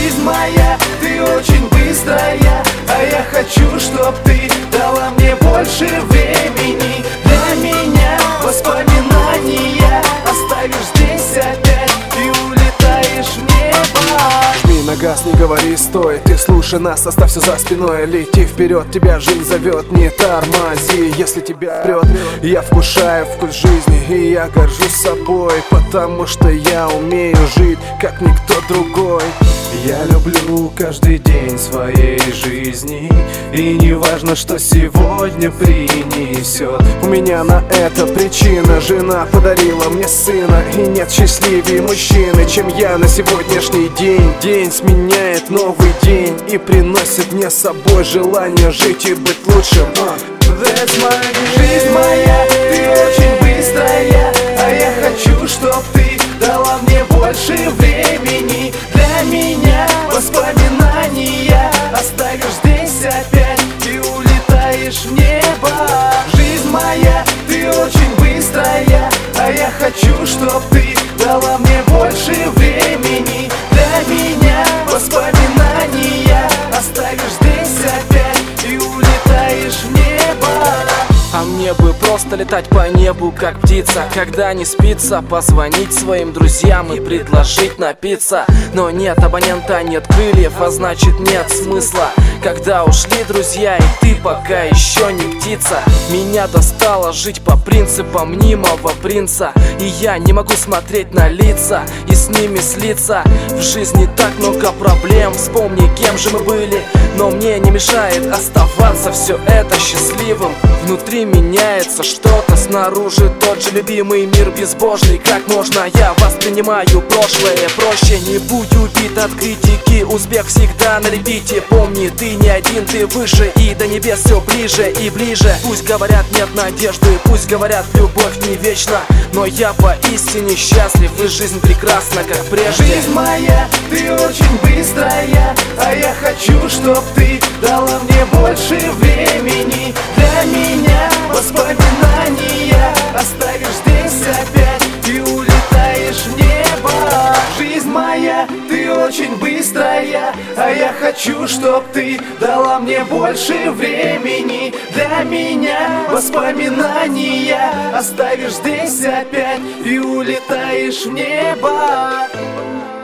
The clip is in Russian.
Жизнь моя, ты очень быстрая, а я хочу, чтоб ты дала мне больше времени. Для меня воспоминания оставишь здесь опять и улетаешь в небо. Жми на газ, не говори стой, ты слушай нас, оставь все за спиной. Лети вперед, тебя жизнь зовет, не тормози. Если тебя прет, я вкушаю вкус жизни, и я горжусь собой, потому что я умею жить, как никто другой. Я люблю каждый день своей жизни, и не важно, что сегодня принесет. У меня на это причина, жена подарила мне сына, и нет счастливее мужчины, чем я на сегодняшний день. День сменяет новый день и приносит мне с собой желание жить и быть лучшим. Жизнь моя, ты очень быстрая, а я хочу, чтоб ты дала мне больше времени. Для меня воспоминания оставишь здесь опять и улетаешь в небо. Жизнь моя, ты очень быстрая, а я хочу, чтоб ты дала мне больше времени. Для меня воспоминания оставишь здесь опять и улетаешь в небо. А мне бы просто летать по небу, как птица. Когда не спится, позвонить своим друзьям и предложить напиться. Но нет абонента, нет крыльев, а значит нет смысла. Когда ушли друзья, и ты пока еще не птица. Меня достало жить по принципам мнимого принца, и я не могу смотреть на лица и с ними слиться. В жизни так много проблем, вспомни, кем же мы были. Но мне не мешает оставаться все это счастливым. Внутри меняется что-то, снаружи тот же любимый мир безбожный. Как можно я воспринимаю прошлое? Проще не будь убит от критики, успех всегда на репите. Помни, ты не один, ты выше, и до небес все ближе и ближе. Пусть говорят нет надежды, пусть говорят любовь не вечна, но я поистине счастлив, и жизнь прекрасна, как прежде. Жизнь моя, ты очень быстрая, а я хочу, чтоб ты дала мне больше времени. Для меня воспоминания оставишь здесь опять и улетаешь в небо. Жизнь моя, ты очень быстрая, а я хочу, чтоб ты дала мне больше времени. Для меня воспоминания оставишь здесь опять и улетаешь в небо.